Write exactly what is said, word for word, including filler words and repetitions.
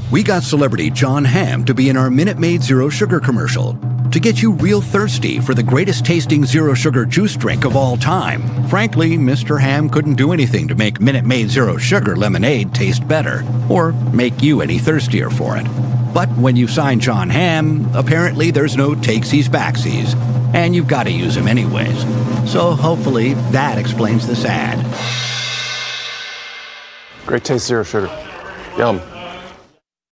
We got celebrity Jon Hamm to be in our Minute Maid Zero Sugar commercial to get you real thirsty for the greatest tasting zero sugar juice drink of all time. Frankly, Mister Hamm couldn't do anything to make Minute Maid Zero Sugar lemonade taste better or make you any thirstier for it. But when you sign Jon Hamm, apparently there's no takesies backsies, and you've got to use him anyways. So hopefully that explains this ad. Great taste zero sugar. Yum.